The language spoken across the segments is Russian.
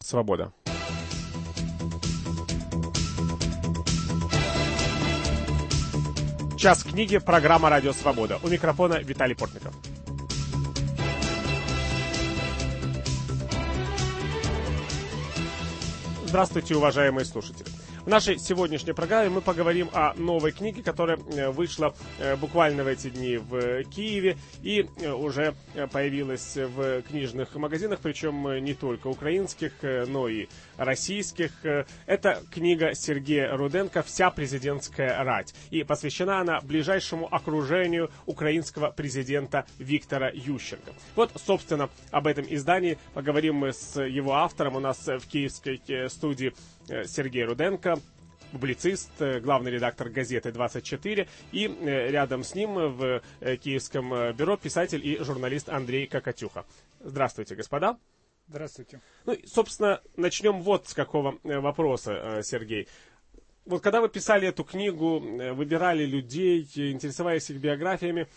«Свобода». Час книги, программа «Радио Свобода». У микрофона Виталий Портников. Здравствуйте, уважаемые слушатели. В нашей сегодняшней программе мы поговорим о новой книге, которая вышла буквально в эти дни в Киеве и уже появилась в книжных магазинах, причем не только украинских, но и российских. Это книга Сергея Руденко «Вся президентская рать». И посвящена она ближайшему окружению украинского президента Виктора Ющенко. Вот, собственно, об этом издании поговорим мы с его автором. У нас в киевской студии Сергей Руденко, публицист, главный редактор газеты «24», и рядом с ним в киевском бюро писатель и журналист Андрей Кокотюха. Здравствуйте, господа. Здравствуйте. Ну, собственно, начнем вот с какого вопроса, Сергей. Вот когда вы писали эту книгу, выбирали людей, интересовались их биографиями,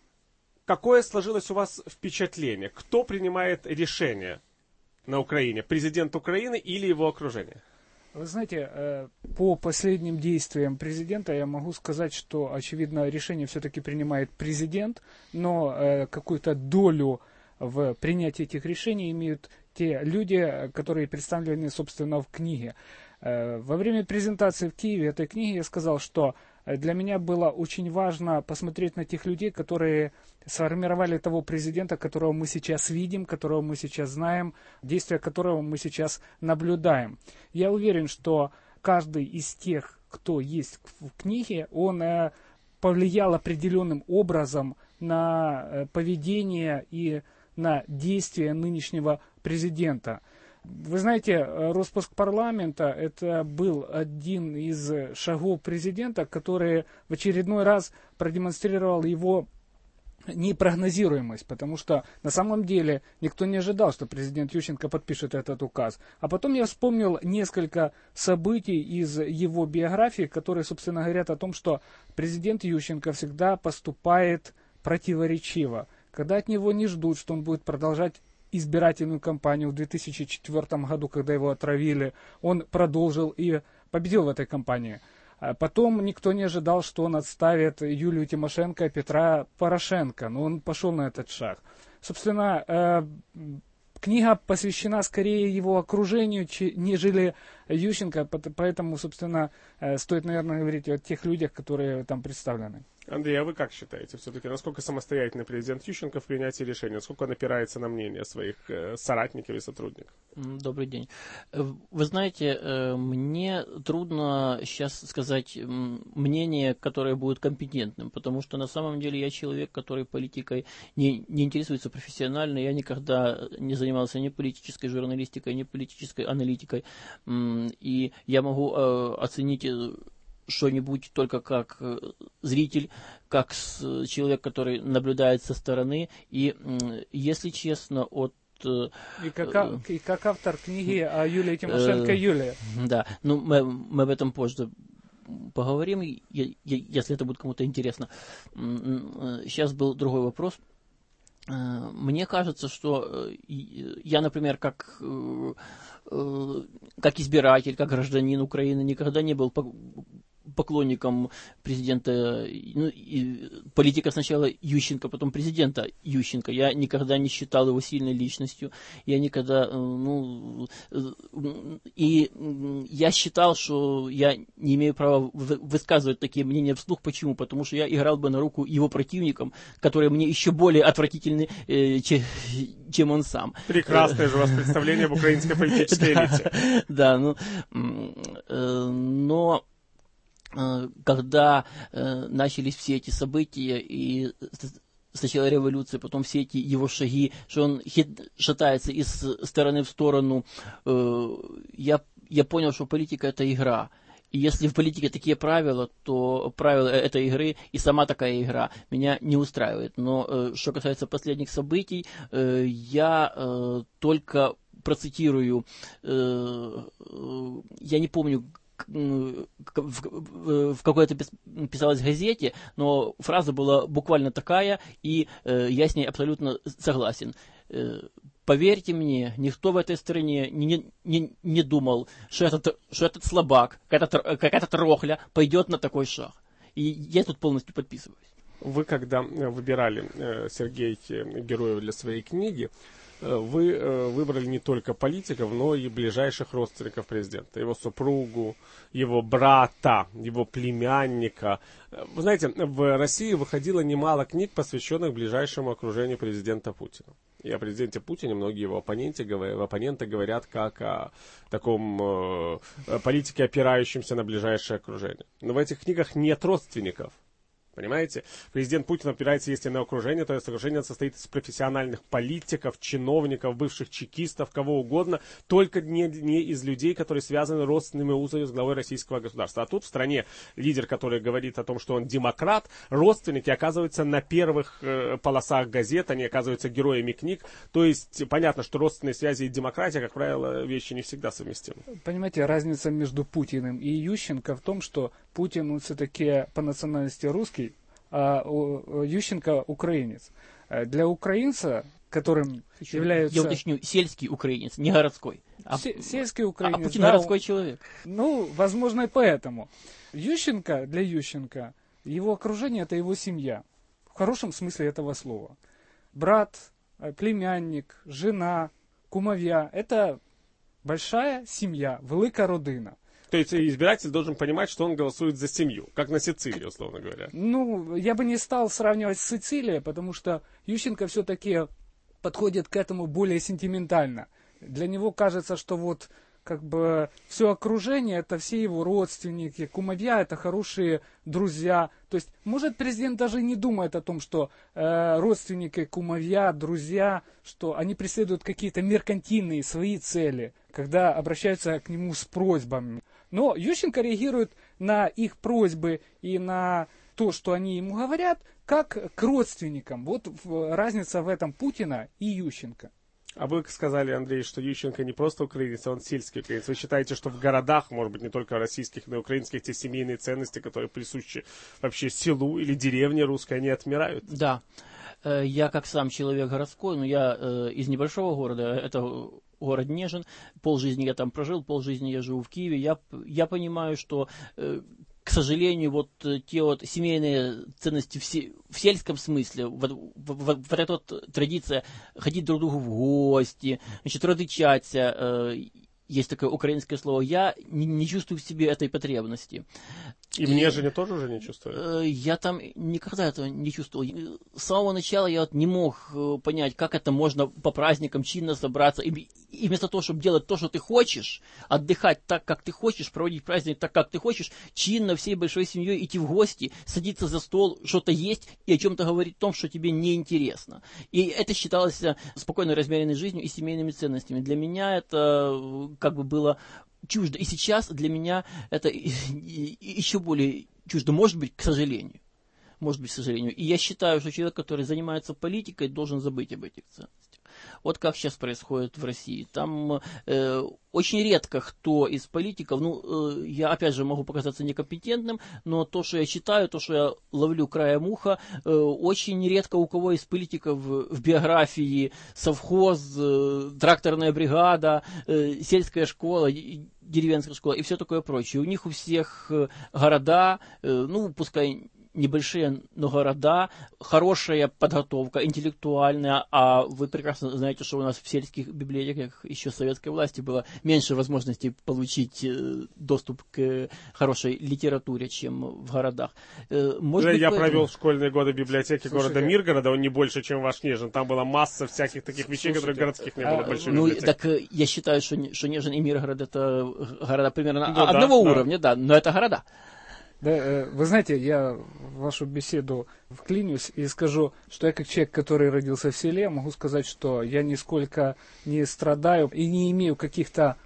какое сложилось у вас впечатление? Кто принимает решение на Украине? Президент Украины или его окружение? Вы знаете, по последним действиям президента я могу сказать, что, очевидно, решение все-таки принимает президент, но какую-то долю в принятии этих решений имеют те люди, которые представлены, собственно, в книге. Во время презентации в Киеве этой книги я сказал, что для меня было очень важно посмотреть на тех людей, которые сформировали того президента, которого мы сейчас видим, которого мы сейчас знаем, действия которого мы сейчас наблюдаем. Я уверен, что каждый из тех, кто есть в книге, он повлиял определенным образом на поведение и на действия нынешнего президента. Вы знаете, распуск парламента – это был один из шагов президента, который в очередной раз продемонстрировал его непрогнозируемость, потому что на самом деле никто не ожидал, что президент Ющенко подпишет этот указ. А потом я вспомнил несколько событий из его биографии, которые, собственно, говорят о том, что президент Ющенко всегда поступает противоречиво. Когда от него не ждут, что он будет продолжать избирательную кампанию в 2004 году, когда его отравили, он продолжил и победил в этой кампании. Потом никто не ожидал, что он отставит Юлию Тимошенко и Петра Порошенко, но он пошел на этот шаг. Собственно, книга посвящена скорее его окружению, нежели Ющенко, поэтому, собственно, стоит, наверное, говорить о тех людях, которые там представлены. Андрей, а вы как считаете, все-таки, насколько самостоятельный президент Ющенко в принятии решений, насколько он опирается на мнение своих соратников и сотрудников? Добрый день. Вы знаете, мне трудно сейчас сказать мнение, которое будет компетентным, потому что на самом деле я человек, который политикой не интересуется профессионально, я никогда не занимался ни политической журналистикой, ни политической аналитикой, и я могу оценить что-нибудь только как зритель, как человек, который наблюдает со стороны. И, если честно, И как автор книги о Юлии Тимошенко Юлия. Да, ну мы об этом позже поговорим, если это будет кому-то интересно. Сейчас был другой вопрос. Мне кажется, что я, например, как избиратель, как гражданин Украины, никогда не был поклонником президента, ну, политика сначала Ющенко, потом президента Ющенко. Я никогда не считал его сильной личностью. Я никогда, и я считал, что я не имею права высказывать такие мнения вслух. Почему? Потому что я играл бы на руку его противникам, которые мне еще более отвратительны, чем он сам. Прекрасное же у вас представление об украинской политической элите. Да, но когда начались все эти события, и сначала революция, потом все эти его шаги, что он шатается из стороны в сторону, я понял, что политика – это игра. И если в политике такие правила, то правила этой игры и сама такая игра меня не устраивает. Но что касается последних событий, я только процитирую, я не помню, в какой-то писалось в газете, но фраза была буквально такая, и я с ней абсолютно согласен. поверьте мне, никто в этой стране не думал, что этот слабак, какая-то трохля пойдет на такой шаг. И я тут полностью подписываюсь. Вы, когда выбирали, Сергей, героев для своей книги, вы выбрали не только политиков, но и ближайших родственников президента. Его супругу, его брата, его племянника. Вы знаете, в России выходило немало книг, посвященных ближайшему окружению президента Путина. И о президенте Путине многие его оппоненты говорят как о таком политике, опирающемся на ближайшее окружение. Но в этих книгах нет родственников. Понимаете? Президент Путин опирается, если на окружение, то есть окружение состоит из профессиональных политиков, чиновников, бывших чекистов, кого угодно, только не из людей, которые связаны родственными узами с главой российского государства. А тут в стране лидер, который говорит о том, что он демократ, родственники оказываются на первых полосах газет, они оказываются героями книг. То есть понятно, что родственные связи и демократия, как правило, вещи не всегда совместимы. Понимаете, разница между Путиным и Ющенко в том, что Путин, он все-таки по национальности русский, а Ющенко украинец. Для украинца, которым является... Я уточню, сельский украинец, не городской. Сельский украинец. А Путин городской человек. Ну, возможно, и поэтому. Ющенко, для Ющенко, его окружение — это его семья. В хорошем смысле этого слова. Брат, племянник, жена, кумовья — это большая семья, велика родина. То есть избиратель должен понимать, что он голосует за семью, как на Сицилии, условно говоря. Ну, я бы не стал сравнивать с Сицилией, потому что Ющенко все-таки подходит к этому более сентиментально. Для него кажется, что вот как бы все окружение — это все его родственники, кумовья — это хорошие друзья. То есть, может, президент даже не думает о том, что родственники, кумовья, друзья, что они преследуют какие-то меркантильные свои цели, когда обращаются к нему с просьбами. Но Ющенко реагирует на их просьбы и на то, что они ему говорят, как к родственникам. Вот разница в этом Путина и Ющенко. А вы сказали, Андрей, что Ющенко не просто украинец, а он сельский украинец. Вы считаете, что в городах, может быть, не только российских, но и украинских, те семейные ценности, которые присущи вообще селу или деревне русской, они отмирают? Да. Я как сам человек городской, но я из небольшого города, это город Нежин, полжизни я там прожил, полжизни я живу в Киеве. Я понимаю, что, к сожалению, вот те вот семейные ценности в сельском смысле, вот эта вот традиция ходить друг к другу в гости, значит, родичаться, есть такое украинское слово, я не чувствую в себе этой потребности. И в Нежине тоже уже не чувствую? Я там никогда этого не чувствовал. С самого начала я вот не мог понять, как это можно по праздникам чинно собраться. И вместо того, чтобы делать то, что ты хочешь, отдыхать так, как ты хочешь, проводить праздник так, как ты хочешь, чинно всей большой семьей идти в гости, садиться за стол, что-то есть и о чем-то говорить о том, что тебе неинтересно. И это считалось спокойной, размеренной жизнью и семейными ценностями. Для меня это как бы было чуждо. И сейчас для меня это еще более чуждо. Может быть, к сожалению. Может быть, к сожалению. И я считаю, что человек, который занимается политикой, должен забыть об этих ценностях. Вот как сейчас происходит в России. Там очень редко кто из политиков, я опять же могу показаться некомпетентным, но то, что я читаю, то, что я ловлю краем уха, очень редко у кого из политиков в биографии совхоз, тракторная бригада, сельская школа, деревенская школа и все такое прочее. У них у всех города, пускай небольшие, но города, хорошая подготовка, интеллектуальная, а вы прекрасно знаете, что у нас в сельских библиотеках еще с советской власти было меньше возможностей получить доступ к хорошей литературе, чем в городах. Я провел школьные годы в библиотеке города Миргорода, он не больше, чем ваш Нежин. Там была масса всяких таких вещей, которых городских не было больших библиотек. Так я считаю, что Нежин и Миргород это города примерно одного уровня, да, но это города. Да, вы знаете, я в вашу беседу вклинюсь и скажу, что я как человек, который родился в селе, могу сказать, что я нисколько не страдаю и не имею каких-то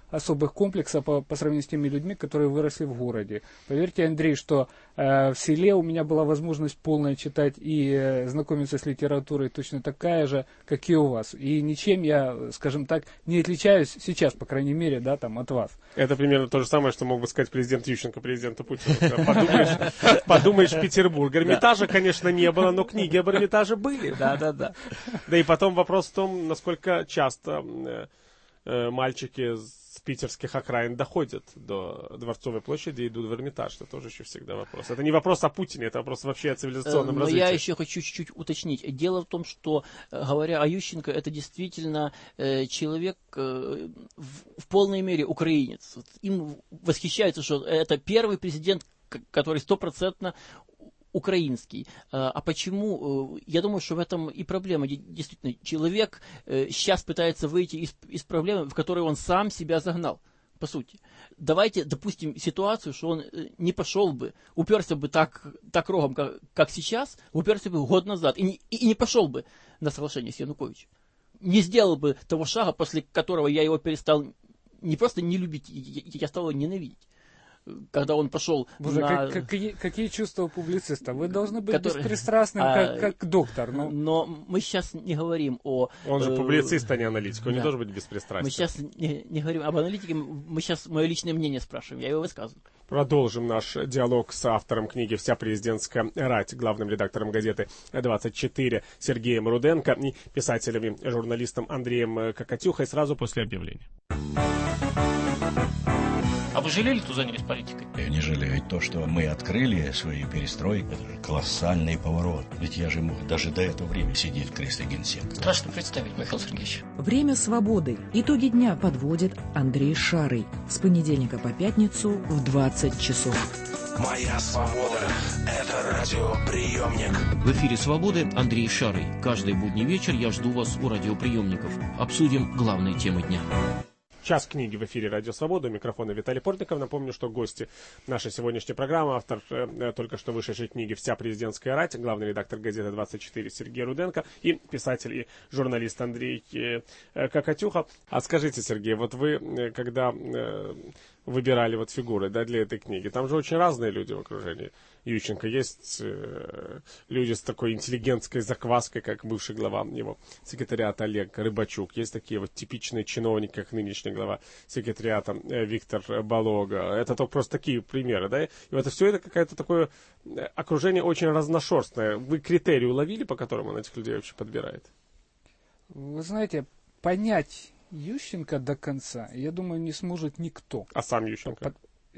особых комплексов по сравнению с теми людьми, которые выросли в городе. Поверьте, Андрей, что в селе у меня была возможность полная читать и знакомиться с литературой точно такая же, как и у вас. И ничем я, скажем так, не отличаюсь сейчас, по крайней мере, да, там, от вас. Это примерно то же самое, что мог бы сказать президент Ющенко президенту Путину. Подумаешь, Петербург. Эрмитажа, конечно, не было, но книги об Эрмитаже были. Да. Да и потом вопрос в том, насколько часто мальчики с питерских окраин доходят до Дворцовой площади и идут в Эрмитаж. Это тоже еще всегда вопрос. Это не вопрос о Путине, это вопрос вообще о цивилизационном развитии. Но я еще хочу чуть-чуть уточнить. Дело в том, что, говоря о Ющенко, это действительно человек в полной мере украинец. Им восхищается, что это первый президент, который 100% украинский. А почему? Я думаю, что в этом и проблема. Действительно, человек сейчас пытается выйти из проблемы, в которую он сам себя загнал, по сути. Давайте допустим ситуацию, что он не пошел бы, уперся бы так рогом, как сейчас, уперся бы год назад, и не пошел бы на соглашение с Януковичем. Не сделал бы того шага, после которого я его перестал не просто не любить, я стал его ненавидеть. Когда он пошел на... Какие чувства у публициста? Вы должны быть беспристрастным, как доктор. Но мы сейчас не говорим о... Он же публицист, а не аналитик. Он не должен быть беспристрастным. Мы сейчас не говорим об аналитике, мы сейчас мое личное мнение спрашиваем, я его высказываю. Продолжим наш диалог с автором книги «Вся президентская рать», главным редактором газеты «24» Сергеем Руденко и писателем и журналистом Андреем Кокатюхой сразу после объявления. А вы жалели, что занялись политикой? Я не жалею. То, что мы открыли свою перестройку, это же колоссальный поворот. Ведь я же мог даже до этого времени сидеть в кресле генсека. Страшно представить, Михаил Сергеевич. Время свободы. Итоги дня подводит Андрей Шарый. С понедельника по пятницу в 20 часов. Моя свобода – это радиоприемник. В эфире «Свободы» Андрей Шарый. Каждый будний вечер я жду вас у радиоприемников. Обсудим главные темы дня. Час книги в эфире «Радио Свобода». У микрофона Виталий Портников. Напомню, что гости нашей сегодняшней программы, автор только что вышедшей книги «Вся президентская рать», главный редактор газеты «24» Сергей Руденко и писатель и журналист Андрей Кокатюха. А скажите, Сергей, вот вы, когда выбирали вот фигуры, да, для этой книги, там же очень разные люди в окружении Ющенко. Есть люди с такой интеллигентской закваской, как бывший глава его секретариата Олег Рыбачук. Есть такие вот типичные чиновники, как нынешний глава секретариата Виктор Балога. Это только просто такие примеры, да? И вот это все это какое-то такое окружение очень разношерстное. Вы критерии уловили, по которым он этих людей вообще подбирает? Вы знаете, понять Ющенко до конца, я думаю, не сможет никто. А сам Ющенко?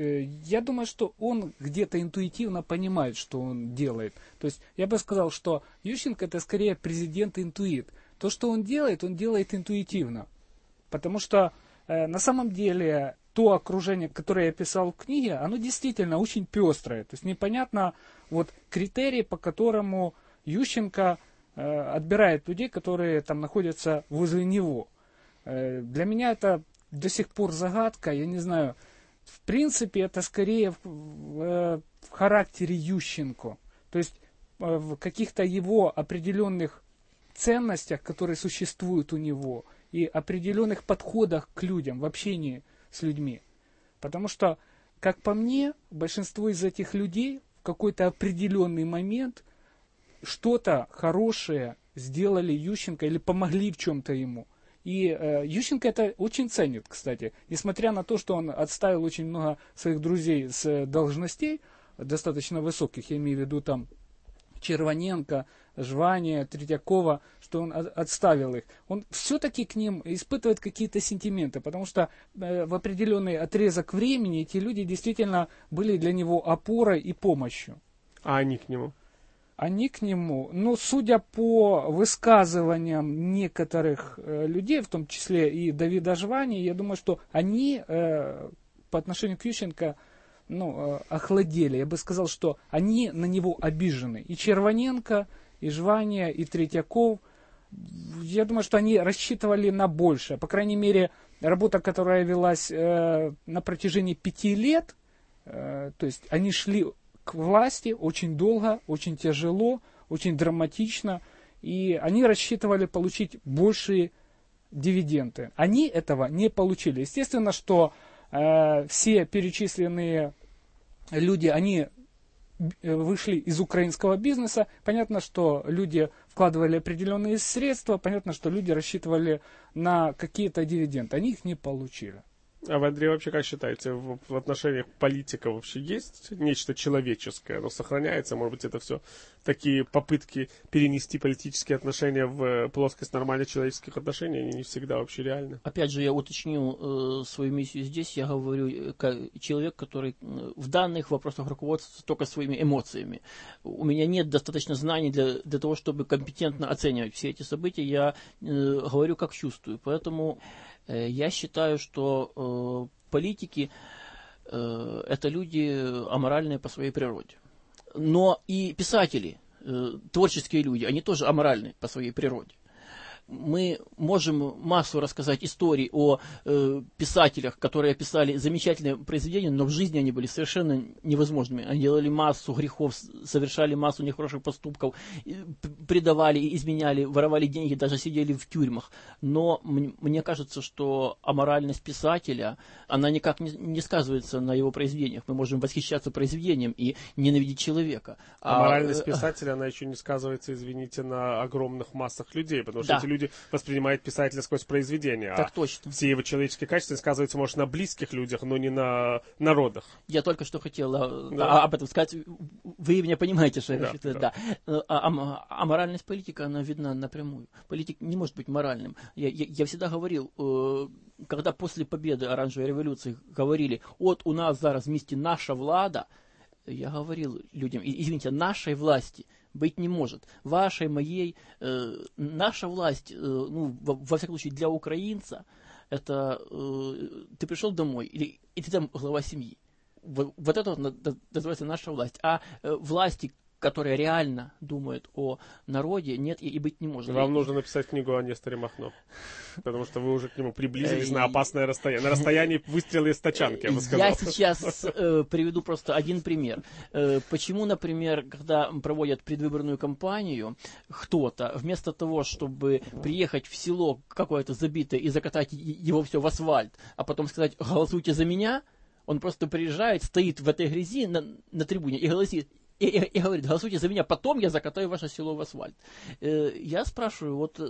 Я думаю, что он где-то интуитивно понимает, что он делает. То есть я бы сказал, что Ющенко это скорее президент-интуит. То, что он делает интуитивно. Потому что на самом деле то окружение, которое я писал в книге, оно действительно очень пестрое. То есть непонятно вот критерии, по которому Ющенко отбирает людей, которые там находятся возле него. Для меня это до сих пор загадка, я не знаю. В принципе, это скорее в характере Ющенко. То есть в каких-то его определенных ценностях, которые существуют у него, и определенных подходах к людям, в общении с людьми. Потому что, как по мне, большинство из этих людей в какой-то определенный момент что-то хорошее сделали Ющенко или помогли в чем-то ему. И Ющенко это очень ценит, кстати. Несмотря на то, что он отставил очень много своих друзей с должностей, достаточно высоких, я имею в виду там Червоненко, Жвания, Третьякова, что он отставил их. Он все-таки к ним испытывает какие-то сентименты, потому что в определенный отрезок времени эти люди действительно были для него опорой и помощью. А они к нему? Они к нему, ну, судя по высказываниям некоторых людей, в том числе и Давида Жвании, я думаю, что они по отношению к Ющенко охладели. Я бы сказал, что они на него обижены. И Червоненко, и Жвания, и Третьяков. Я думаю, что они рассчитывали на большее. По крайней мере, работа, которая велась на протяжении 5 лет, то есть они шли к власти очень долго, очень тяжело, очень драматично, и они рассчитывали получить большие дивиденды. Они этого не получили. Естественно, что все перечисленные люди, они вышли из украинского бизнеса. Понятно, что люди вкладывали определенные средства. Понятно, что люди рассчитывали на какие-то дивиденды. Они их не получили. А вы, Андрей, вообще как считаете, в отношениях политика вообще есть нечто человеческое? Оно сохраняется? Может быть, это все такие попытки перенести политические отношения в плоскость нормальных человеческих отношений, они не всегда вообще реальны? Опять же, я уточню свою миссию здесь. Я говорю как человек, который в данных вопросах руководствуется только своими эмоциями. У меня нет достаточно знаний для того, чтобы компетентно оценивать все эти события. Я говорю, как чувствую. Поэтому я считаю, что политики это люди аморальные по своей природе. Но и писатели, творческие люди, они тоже аморальны по своей природе. Мы можем массу рассказать историй о писателях, которые писали замечательные произведения, но в жизни они были совершенно невозможными. Они делали массу грехов, совершали массу нехороших поступков, предавали, изменяли, воровали деньги, даже сидели в тюрьмах. Но мне кажется, что аморальность писателя, она никак не сказывается на его произведениях. Мы можем восхищаться произведением и ненавидеть человека. Аморальность писателя, она еще не сказывается, извините, на огромных массах людей, потому что эти люди воспринимают писателя сквозь произведения. Так точно. Все его человеческие качества сказываются, может, на близких людях, но не на народах. Я только что хотел об этом сказать. Вы меня понимаете, что я считаю. Да. Аморальность политика, она видна напрямую. Политик не может быть моральным. Я всегда говорил, когда после победы Оранжевой революции говорили, вот у нас зараз в місті наша влада, я говорил людям, извините, нашей власти быть не может. Вашей, моей, наша власть, ну, во всяком случае, для украинца, это ты пришел домой, и ты там глава семьи. Вот это вот называется наша власть. А власти, которые реально думают о народе, нет и быть не может. Вам нужно написать книгу о Несторе Махно, потому что вы уже к нему приблизились на опасное расстояние, на расстоянии выстрела из тачанки, я бы сказал. Я сейчас приведу просто один пример. Почему, например, когда проводят предвыборную кампанию, кто-то вместо того, чтобы приехать в село какое-то забитое и закатать его все в асфальт, а потом сказать «голосуйте за меня», он просто приезжает, стоит в этой грязи на трибуне и голосит. И говорит, голосуйте за меня, потом я закатаю ваше село в асфальт. Я спрашиваю, вот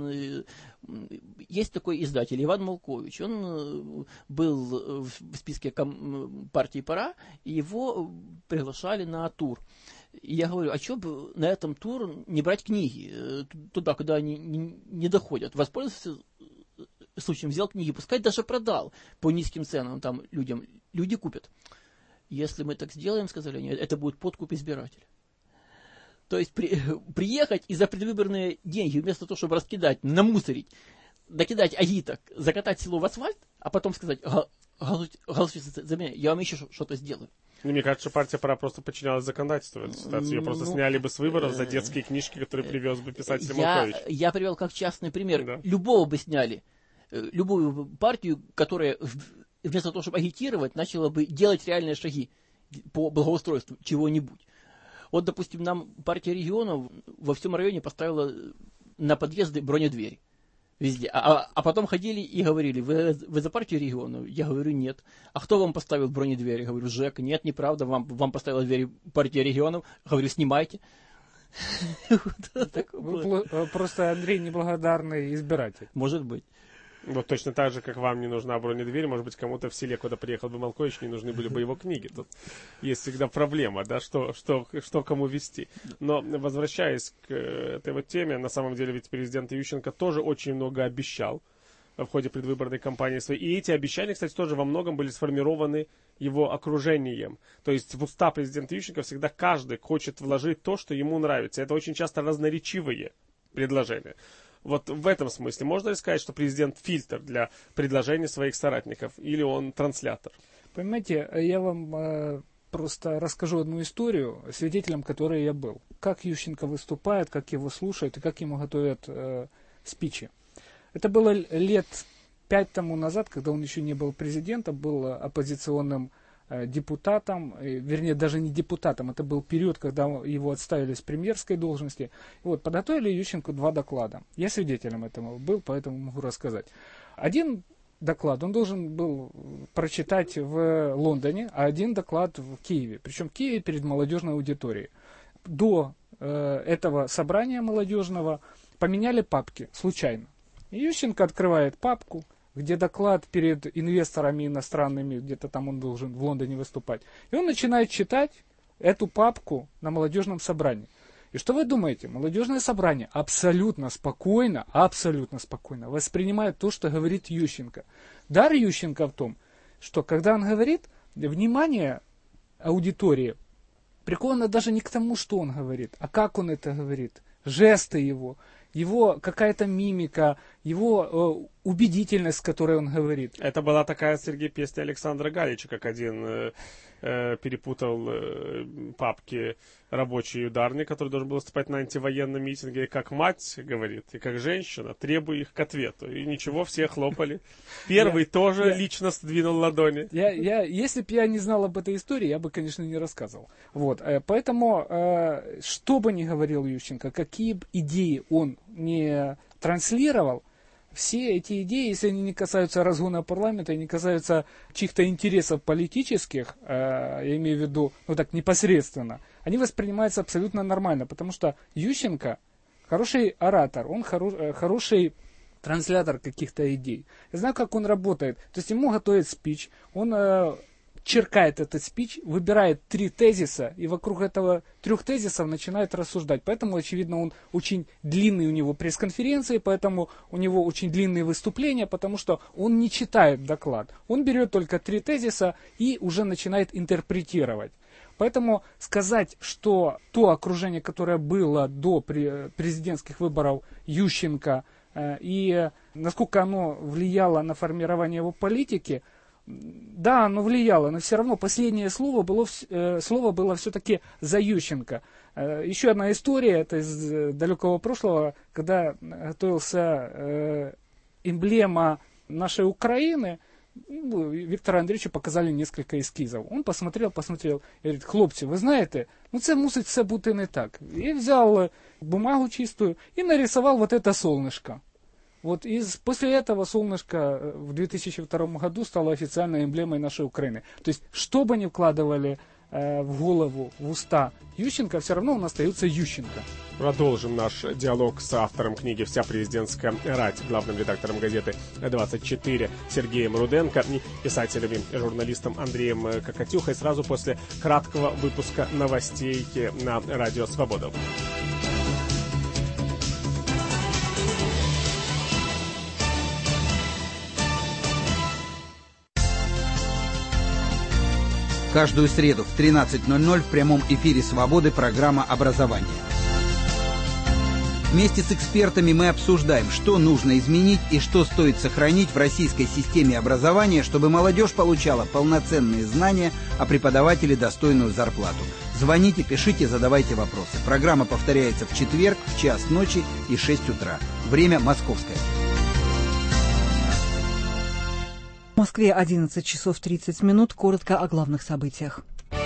есть такой издатель Иван Малкович, он был в списке партии «Пора», и его приглашали на тур. И я говорю, а что бы на этом тур не брать книги, туда, куда они не доходят, воспользоваться случаем, взял книги, пускай даже продал по низким ценам там людям, люди купят. Если мы так сделаем, сказали они, это будет подкуп избирателя. То есть приехать и за предвыборные деньги, вместо того, чтобы раскидать, намусорить, накидать агиток, закатать село в асфальт, а потом сказать, голосуйте за меня, я вам еще что-то сделаю. Мне кажется, что партия «Пора» просто подчинялась законодательству в этой ситуации. Ее просто сняли бы с выборов за детские книжки, которые привез бы писатель Малкович. Я привел как частный пример. Любого бы сняли. Любую партию, которая вместо того, чтобы агитировать, начала бы делать реальные шаги по благоустройству чего-нибудь. Вот, допустим, нам партия регионов во всем районе поставила на подъезды бронедвери. Везде. А потом ходили и говорили, вы за партию регионов? Я говорю, нет. А кто вам поставил бронедвери? Я говорю, ЖЭК. Нет, неправда, вам поставила двери партия регионов. Говорю, снимайте. Просто Андрей неблагодарный избиратель. Может быть. Вот точно так же, как вам не нужна бронедверь, может быть, кому-то в селе, куда приехал бы Малкович, не нужны были бы его книги. Тут есть всегда проблема, да, что кому вести. Но, возвращаясь к этой вот теме, на самом деле ведь президент Ющенко тоже очень много обещал в ходе предвыборной кампании своей. И эти обещания, кстати, тоже во многом были сформированы его окружением. То есть в уста президента Ющенко всегда каждый хочет вложить то, что ему нравится. Это очень часто разноречивые предложения. Вот в этом смысле можно ли сказать, что президент фильтр для предложений своих соратников, или он транслятор? Понимаете, я вам просто расскажу одну историю, свидетелем которой я был. Как Ющенко выступает, как его слушают и как ему готовят спичи. Это было лет 5 тому назад, когда он еще не был президентом, был оппозиционным депутатом, вернее, даже не депутатом, это был период, когда его отставили с премьерской должности. Вот, подготовили Ющенко 2 доклада. Я свидетелем этому был, поэтому могу рассказать. Один доклад он должен был прочитать в Лондоне, а один доклад в Киеве. Причем в Киеве перед молодежной аудиторией. До этого собрания молодежного поменяли папки случайно. И Ющенко открывает папку, где доклад перед инвесторами иностранными, где-то там он должен в Лондоне выступать. И он начинает читать эту папку на молодежном собрании. И что вы думаете? Молодежное собрание абсолютно спокойно воспринимает то, что говорит Ющенко. Дар Ющенко в том, что когда он говорит, внимание аудитории приковано даже не к тому, что он говорит, а как он это говорит. Жесты его какая-то мимика, его убедительность, с которой он говорит. Это была такая, Сергей, песня Александра Галича, как один перепутал папки рабочий и ударник, который должен был выступать на антивоенном митинге, как мать говорит, и как женщина, требуя их к ответу. И ничего, все хлопали. Первый тоже лично сдвинул ладони. Если бы я не знал об этой истории, я бы, конечно, не рассказывал. Вот. Поэтому, что бы ни говорил Ющенко, какие бы идеи он не транслировал, все эти идеи, если они не касаются разгона парламента и не касаются чьих-то интересов политических, я имею в виду, непосредственно, они воспринимаются абсолютно нормально, потому что Ющенко хороший оратор, он хороший транслятор каких-то идей. Я знаю, как он работает. То есть ему готовят спич, он черкает этот спич, выбирает 3 тезиса, и вокруг этого 3 тезисов начинает рассуждать. Поэтому, очевидно, он очень длинный у него пресс-конференции, поэтому у него очень длинные выступления, потому что он не читает доклад. Он берет только 3 тезиса и уже начинает интерпретировать. Поэтому сказать, что то окружение, которое было до президентских выборов Ющенко, и насколько оно влияло на формирование его политики, да, оно влияло, но все равно последнее слово было все-таки за Ющенко. Еще одна история, это из далекого прошлого, когда готовился эмблема нашей Украины, Виктору Андреевичу показали несколько эскизов. Он посмотрел и говорит: хлопці, ви знаєте, це мусить все бути не так. И взял бумагу чистую и нарисовал вот это солнышко. Вот после этого солнышко в 2002 году стало официальной эмблемой нашей Украины. То есть, что бы ни вкладывали в голову, в уста Ющенко, все равно он остается Ющенко. Продолжим наш диалог с автором книги «Вся президентская рать», главным редактором газеты «24» Сергеем Руденко и писателем и журналистом Андреем Кокотюхой сразу после краткого выпуска новостей на Радио Свобода. Каждую среду в 13:00 в прямом эфире «Свободы» программа «Образование». Вместе с экспертами мы обсуждаем, что нужно изменить и что стоит сохранить в российской системе образования, чтобы молодежь получала полноценные знания, а преподаватели достойную зарплату. Звоните, пишите, задавайте вопросы. Программа повторяется в четверг в 1:00 ночи и 6 утра. Время московское. В Москве 11 часов 30 минут. Коротко о главных событиях.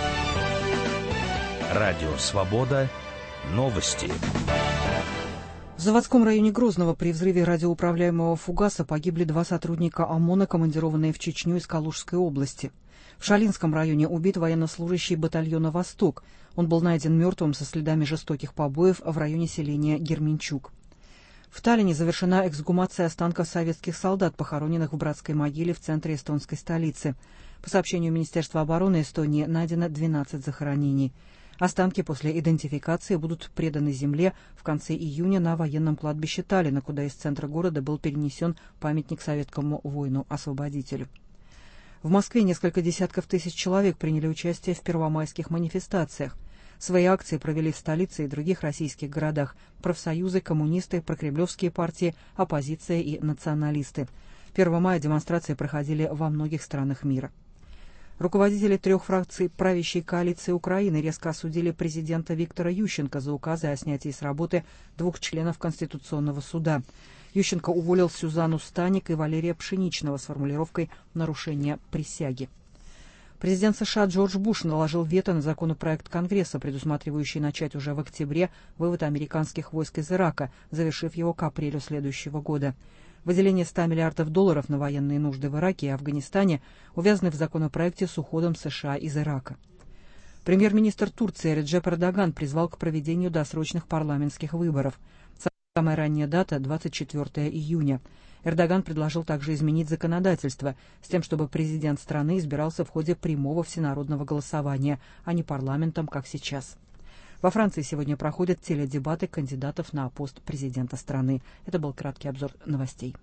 Радио «Свобода». Новости. В заводском районе Грозного при взрыве радиоуправляемого фугаса погибли 2 сотрудника ОМОНа, командированные в Чечню из Калужской области. В Шалинском районе убит военнослужащий батальона «Восток». Он был найден мертвым со следами жестоких побоев в районе селения Герменчук. В Таллине завершена эксгумация останков советских солдат, похороненных в братской могиле в центре эстонской столицы. По сообщению Министерства обороны Эстонии, найдено 12 захоронений. Останки после идентификации будут преданы земле в конце июня на военном кладбище Таллина, куда из центра города был перенесен памятник советскому воину-освободителю. В Москве несколько десятков тысяч человек приняли участие в первомайских манифестациях. Свои акции провели в столице и других российских городах профсоюзы, коммунисты, прокремлевские партии, оппозиция и националисты. 1 мая демонстрации проходили во многих странах мира. Руководители 3 фракций правящей коалиции Украины резко осудили президента Виктора Ющенко за указы о снятии с работы 2 членов Конституционного суда. Ющенко уволил Сюзанну Станик и Валерия Пшеничного с формулировкой «нарушение присяги». Президент США Джордж Буш наложил вето на законопроект Конгресса, предусматривающий начать уже в октябре вывод американских войск из Ирака, завершив его к апрелю следующего года. Выделение $100 миллиардов на военные нужды в Ираке и Афганистане увязаны в законопроекте с уходом США из Ирака. Премьер-министр Турции Реджеп Эрдоган призвал к проведению досрочных парламентских выборов. Самая ранняя дата – 24 июня. Эрдоган предложил также изменить законодательство с тем, чтобы президент страны избирался в ходе прямого всенародного голосования, а не парламентом, как сейчас. Во Франции сегодня проходят теледебаты кандидатов на пост президента страны. Это был краткий обзор новостей.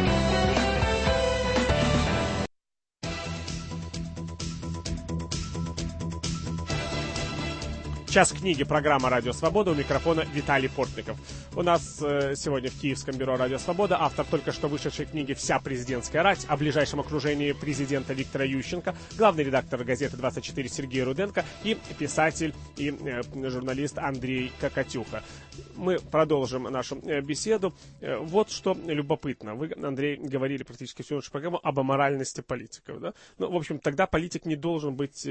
Час книги, программа «Радио Свобода», у микрофона Виталий Портников. У нас сегодня в Киевском бюро «Радио Свобода» автор только что вышедшей книги «Вся президентская рать» о ближайшем окружении президента Виктора Ющенко, главный редактор газеты «24» Сергей Руденко и писатель и журналист Андрей Кокатюха. Мы продолжим нашу беседу. Вот что любопытно. Вы, Андрей, говорили практически всю нашу программу об аморальности политиков. Да? Ну, в общем, тогда политик не должен быть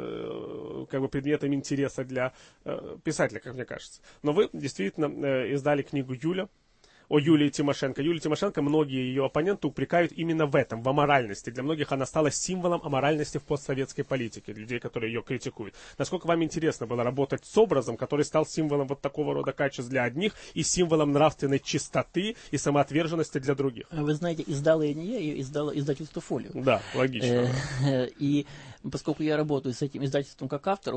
как бы предметом интереса для писателя, как мне кажется. Но вы действительно издали книгу «Юля» о Юлии Тимошенко. Юлия Тимошенко, многие ее оппоненты упрекают именно в этом, в аморальности. Для многих она стала символом аморальности в постсоветской политике, людей, которые ее критикуют. Насколько вам интересно было работать с образом, который стал символом вот такого рода качеств для одних и символом нравственной чистоты и самоотверженности для других? Вы знаете, издала я не я, ее издало издательство «Фолио». Да, логично. И поскольку я работаю с этим издательством как автор,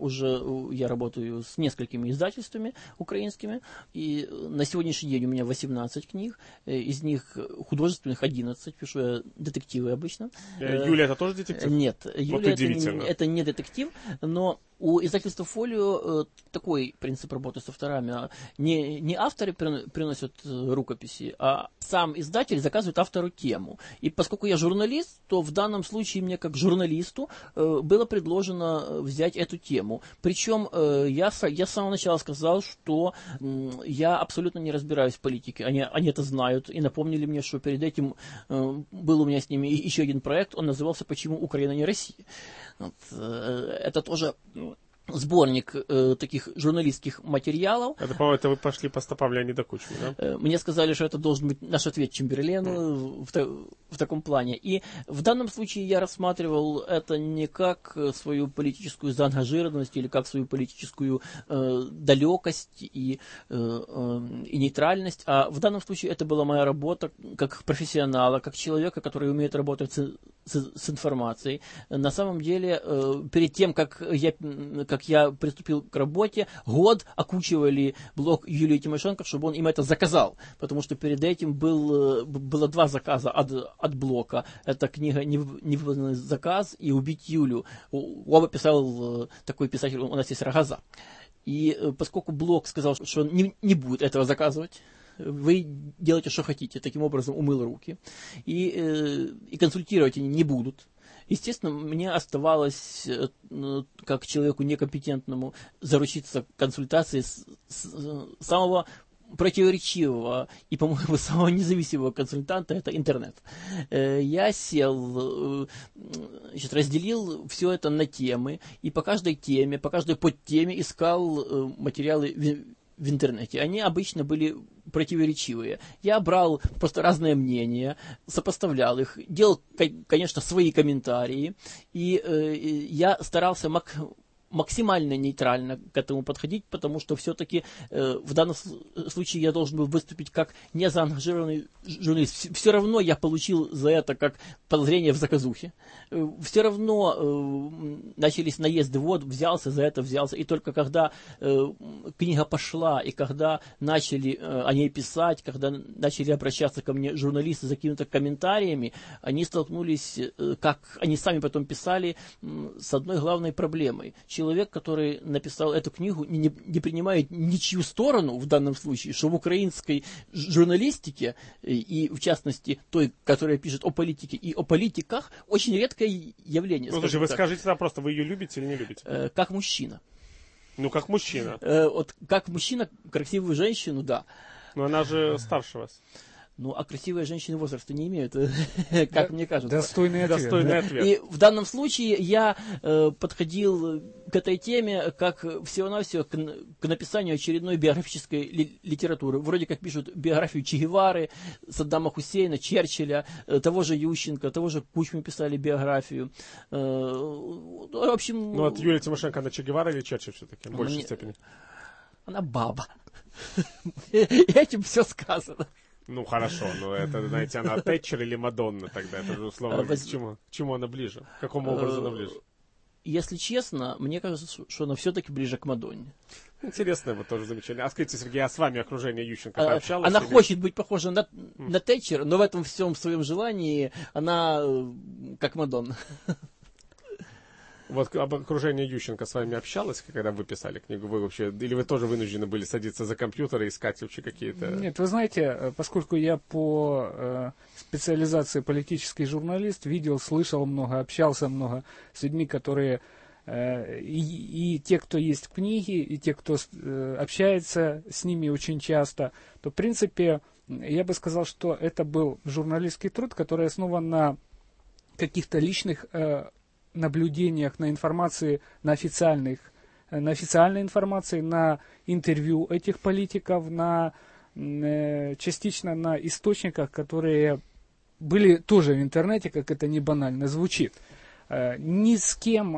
я работаю с несколькими издательствами украинскими, и на сегодняшний день у меня 18 книг, из них художественных 11, пишу я детективы обычно. Юлия, это тоже детектив? Нет, Юлия вот это не детектив, но у издательства «Фолио» такой принцип работы с авторами. Не авторы приносят рукописи, а сам издатель заказывает автору тему. И поскольку я журналист, то в данном случае мне как журналисту было предложено взять эту тему. Причем я с самого начала сказал, что я абсолютно не разбираюсь в политике. Они это знают и напомнили мне, что перед этим был у меня с ними еще один проект, он назывался «Почему Украина не Россия?». Вот, это тоже сборник таких журналистских материалов. Это, по-моему, это вы пошли по стопам Леонида Кучмы, да? Мне сказали, что это должен быть наш ответ Чемберлену в таком плане. И в данном случае я рассматривал это не как свою политическую заангажированность или как свою политическую далекость и нейтральность, а в данном случае это была моя работа как профессионала, как человека, который умеет работать с информацией. На самом деле, перед тем, как я приступил к работе, год окучивали блог Юлии Тимошенко, чтобы он им это заказал. Потому что перед этим было два заказа от блока. Это книга «Невыполненный заказ» и «Убить Юлю». Оба писал такой писатель, у нас есть Рогоза. И поскольку блог сказал, что он не будет этого заказывать, вы делаете, что хотите, таким образом умыл руки, и консультировать они не будут. Естественно, мне оставалось, как человеку некомпетентному, заручиться консультацией с самого противоречивого и, по-моему, самого независимого консультанта, это интернет. Я сел, разделил все это на темы, и по каждой теме, по каждой подтеме искал материалы в интернете. Они обычно были противоречивые. Я брал просто разные мнения, сопоставлял их, делал, конечно, свои комментарии, и я старался максимально нейтрально к этому подходить, потому что все-таки в данном случае я должен был выступить как незаангажированный журналист. Все равно я получил за это как подозрение в заказухе. Все равно начались наезды, вот, взялся за это, взялся. И только когда книга пошла, и когда начали о ней писать, когда начали обращаться ко мне журналисты за какими-то комментариями, они столкнулись, как они сами потом писали, с одной главной проблемой. Человек, который написал эту книгу, не принимает ничью сторону в данном случае, что в украинской журналистике, и в частности той, которая пишет о политике и о политиках, очень редкое явление. Ну, слушай, вы скажите нам просто, вы ее любите или не любите? Как мужчина. Ну, как мужчина. Вот как мужчина, красивую женщину, да. Но она же старше вас. Ну, а красивые женщины возраста не имеют, как мне кажется. Достойный ответ. И в данном случае я подходил к этой теме как всего-навсего к написанию очередной биографической литературы. Вроде как пишут биографию Че Гевары, Саддама Хусейна, Черчилля, того же Ющенко, того же Кучмы писали биографию. В общем... Ну, от Юлия Тимошенко, она Че Гевара или Черчилль все-таки в большей степени? Она баба. Этим все сказано. Ну, хорошо, но это, знаете, она Тэтчер или Мадонна тогда? Это же условно, к чему она ближе? К какому образу она ближе? Если честно, мне кажется, что она все-таки ближе к Мадонне. Интересное вот тоже замечание. А скажите, Сергей, а с вами окружение Ющенко пообщалось? Она хочет быть похожа на Тэтчер, но в этом всем своем желании она как Мадонна. Вот об окружении Ющенко с вами общалось, когда вы писали книгу? Вы вообще, или вы тоже вынуждены были садиться за компьютер и искать вообще какие-то... Нет, вы знаете, поскольку я по специализации политический журналист, видел, слышал много, общался много с людьми, которые... И те, кто есть в книге, и те, кто общается с ними очень часто, то, в принципе, я бы сказал, что это был журналистский труд, который основан на каких-то личных... наблюдениях, на информации, на официальной информации, на интервью этих политиков, частично на источниках, которые были тоже в интернете, как это не банально звучит. Ни с кем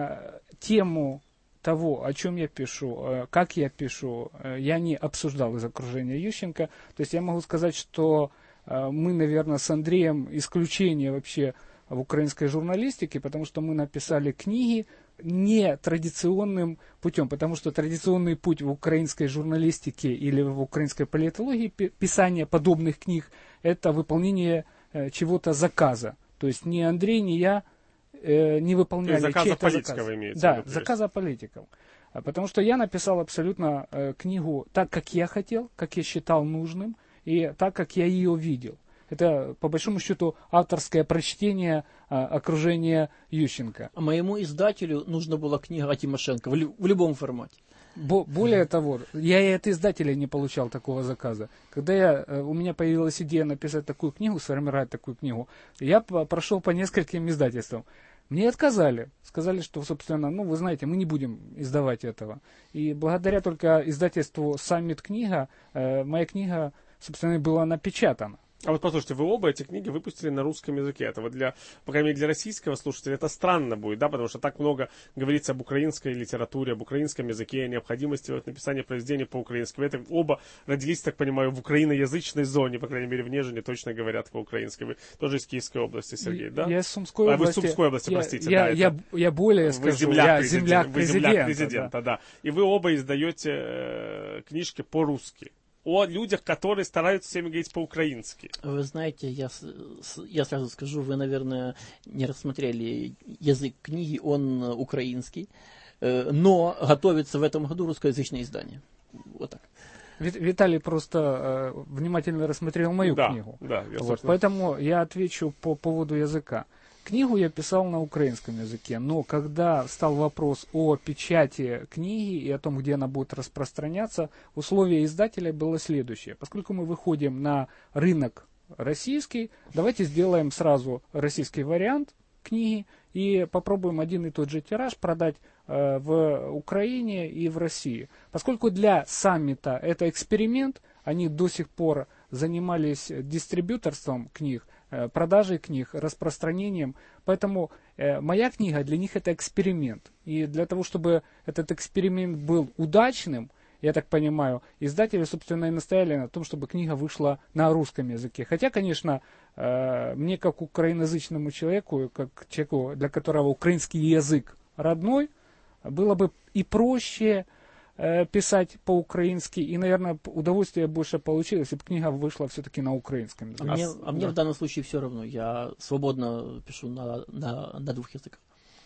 тему того, о чем я пишу, как я пишу, я не обсуждал из окружения Ющенко. То есть я могу сказать, что мы, наверное, с Андреем исключение вообще в украинской журналистике, потому что мы написали книги не традиционным путем, потому что традиционный путь в украинской журналистике или в украинской политологии писания подобных книг – это выполнение чего-то заказа. То есть ни Андрей, ни я не выполняли заказа политиков имеется. Да, заказа политиков. Потому что я написал абсолютно книгу так, как я хотел, как я считал нужным, и так, как я ее видел. Это, по большому счету, авторское прочтение окружения Ющенко. А моему издателю нужна была книга о Тимошенко в любом формате. Более того, я и от издателя не получал такого заказа. Когда у меня появилась идея написать такую книгу, сформировать такую книгу, я прошел по нескольким издательствам. Мне отказали. Сказали, что, собственно, вы знаете, мы не будем издавать этого. И благодаря только издательству «Саммит Книга» моя книга, собственно, была напечатана. А вот послушайте, вы оба эти книги выпустили на русском языке. Это вот по крайней мере, для российского слушателя это странно будет, да, потому что так много говорится об украинской литературе, об украинском языке, о необходимости написания произведений по-украински. Вы это оба родились, так понимаю, в украиноязычной зоне, по крайней мере, в Нежине точно говорят по-украински. Вы тоже из Киевской области, Сергей, да? Я из Сумской области. Вы из Сумской области, простите. Я более скажу, я земляк президента. Да. И вы оба издаете книжки по-русски. О людях, которые стараются всеми говорить по-украински. Вы знаете, я сразу скажу, вы, наверное, не рассмотрели язык книги, он украинский, но готовится в этом году русскоязычное издание. Вот так. Виталий просто внимательно рассмотрел мою книгу. Да, поэтому я отвечу по поводу языка. Книгу я писал на украинском языке, но когда встал вопрос о печати книги и о том, где она будет распространяться, условие издателя было следующее. Поскольку мы выходим на рынок российский, давайте сделаем сразу российский вариант книги и попробуем один и тот же тираж продать в Украине и в России. Поскольку для саммита это эксперимент, они до сих пор занимались дистрибьюторством книг, продажей книг, распространением. Поэтому моя книга для них это эксперимент. И для того, чтобы этот эксперимент был удачным, я так понимаю, издатели, собственно, и настояли на том, чтобы книга вышла на русском языке. Хотя, конечно, мне как украиноязычному человеку, как человеку, для которого украинский язык родной, было бы и проще писать по-украински, и, наверное, удовольствие больше получилось, если бы книга вышла все-таки на украинском языке. Мне в данном случае все равно, я свободно пишу на двух языках.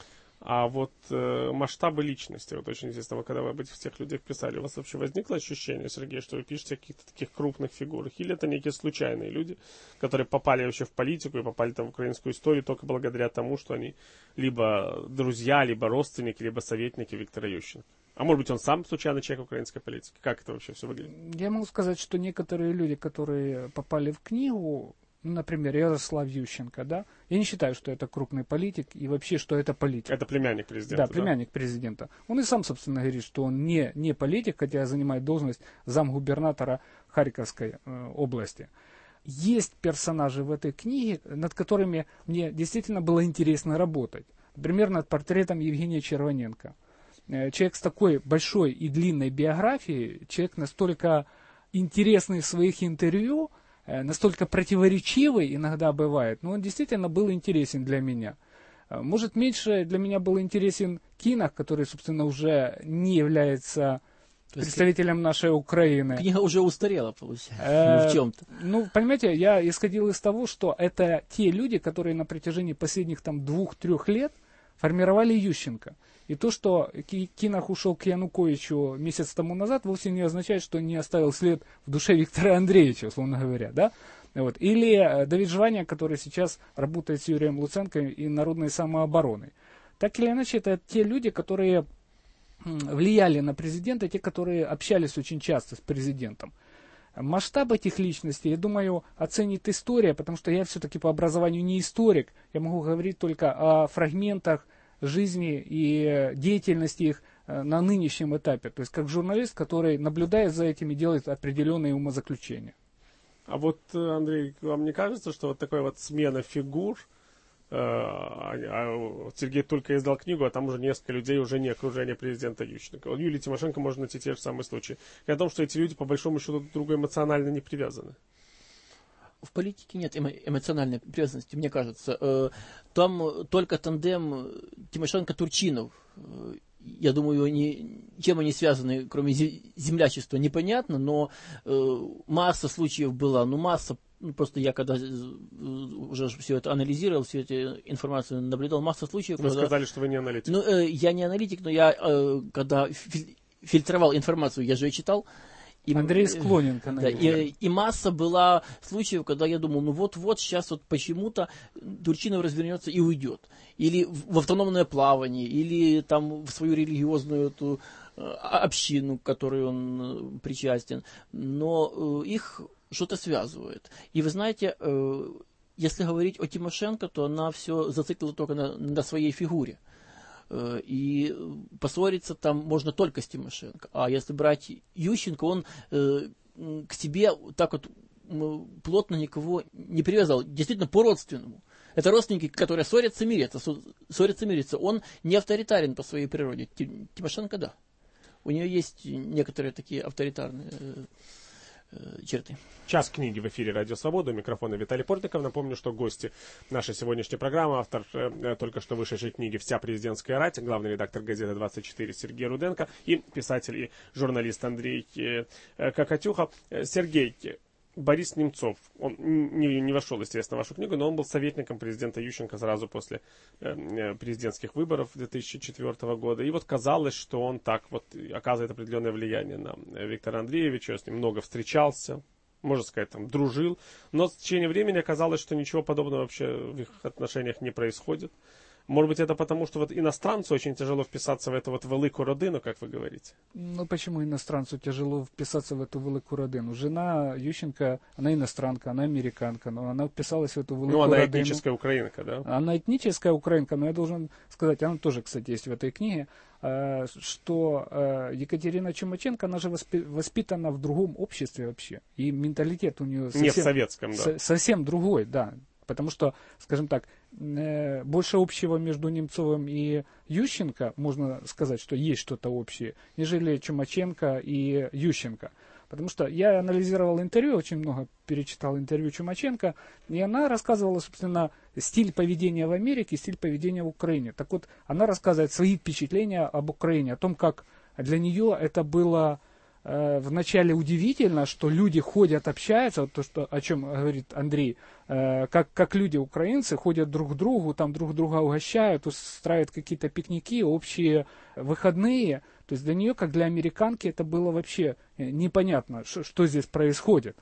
А вот масштабы личности, вот очень интересно, когда вы об этих всех людях писали, у вас вообще возникло ощущение, Сергей, что вы пишете о каких-то таких крупных фигурах, или это некие случайные люди, которые попали вообще в политику и попали там в украинскую историю только благодаря тому, что они либо друзья, либо родственники, либо советники Виктора Ющенко? А может быть, он сам случайно человек украинской политики? Как это вообще все выглядит? Я могу сказать, что некоторые люди, которые попали в книгу, например, Ярослав Ющенко, да, я не считаю, что это крупный политик и вообще, что это политик. Это племянник президента. Да, племянник президента. Он и сам, собственно, говорит, что он не политик, хотя занимает должность замгубернатора Харьковской области. Есть персонажи в этой книге, над которыми мне действительно было интересно работать. Например, над портретом Евгения Червоненко. Человек с такой большой и длинной биографией, человек настолько интересный в своих интервью, настолько противоречивый иногда бывает, но он действительно был интересен для меня. Может, меньше для меня был интересен Кинах, который, собственно, уже не является представителем нашей Украины. Книга уже устарела, получается, в чем-то. Ну, понимаете, я исходил из того, что это те люди, которые на протяжении последних 2-3 лет формировали Ющенко. И то, что Кинах ушел к Януковичу месяц тому назад, вовсе не означает, что не оставил след в душе Виктора Андреевича, условно говоря, да? Вот. Или Давид Жваня, который сейчас работает с Юрием Луценко и народной самообороной. Так или иначе, это те люди, которые влияли на президента, те, которые общались очень часто с президентом. Масштаб этих личностей, я думаю, оценит история, потому что я все-таки по образованию не историк. Я могу говорить только о фрагментах жизни и деятельности их на нынешнем этапе. То есть как журналист, который наблюдает за этим и делает определенные умозаключения. А вот, Андрей, вам не кажется, что вот такая вот смена фигур, Сергей только издал книгу, а там уже несколько людей уже не окружение президента Ющенко. Вот Юлии Тимошенко можно найти те же самые случаи. И о том, что эти люди по большому счету друг к другу эмоционально не привязаны. В политике нет эмоциональной привязанности, мне кажется. Там только тандем Тимошенко-Турчинов. Я думаю, чем они связаны, кроме землячества, непонятно, но масса случаев была, масса. Просто я когда уже все это анализировал, всю эту информацию наблюдал, масса случаев. Вы сказали, что вы не аналитик. Я не аналитик, но я когда фильтровал информацию, я же ее читал. Андрей склонен к аналитике. И масса была случаев, когда я думал, вот-вот сейчас вот почему-то Турчинов развернется и уйдет. Или в автономное плавание, или там в свою религиозную эту общину, к которой он причастен. Но их что-то связывает. И вы знаете, если говорить о Тимошенко, то она все зациклила только на своей фигуре. И поссориться там можно только с Тимошенко. А если брать Ющенко, он к себе так вот плотно никого не привязал. Действительно, по-родственному. Это родственники, которые ссорятся, мирятся. Он не авторитарен по своей природе. Тимошенко, да. У нее есть некоторые такие авторитарные черты. Час книги в эфире «Радио Свобода». У микрофона Виталий Портников. Напомню, что гости нашей сегодняшней программы, автор только что вышедшей книги «Вся президентская рать», главный редактор газеты «24» Сергей Руденко и писатель и журналист Андрей Кокатюха. Сергей, Борис Немцов, он не вошел, естественно, в вашу книгу, но он был советником президента Ющенко сразу после президентских выборов 2004 года. И вот казалось, что он так вот оказывает определенное влияние на Виктора Андреевича, с ним много встречался, можно сказать, там, дружил. Но в течение времени оказалось, что ничего подобного вообще в их отношениях не происходит. Может быть, это потому, что вот иностранцу очень тяжело вписаться в эту вот великую родину, как вы говорите? Ну, почему иностранцу тяжело вписаться в эту великую родину? Жена Ющенко, она иностранка, она американка, но она вписалась в эту великую родину. Ну, она этническая украинка, да? Она этническая украинка, но я должен сказать, она тоже, кстати, есть в этой книге, что Екатерина Чумаченко, она же воспитана в другом обществе вообще. И менталитет у нее не в советском, да. Совсем другой, да. Потому что, скажем так, больше общего между Немцовым и Ющенко, можно сказать, что есть что-то общее, нежели Чумаченко и Ющенко. Потому что я анализировал интервью, очень много перечитал интервью Чумаченко, и она рассказывала, собственно, стиль поведения в Америке, стиль поведения в Украине. Так вот, она рассказывает свои впечатления об Украине, о том, как для нее это было вначале удивительно, что люди ходят, общаются, вот то, что, о чем говорит Андрей, как люди, украинцы, ходят друг к другу, там друг друга угощают, устраивают какие-то пикники, общие выходные. То есть для нее, как для американки, это было вообще непонятно, что здесь происходит.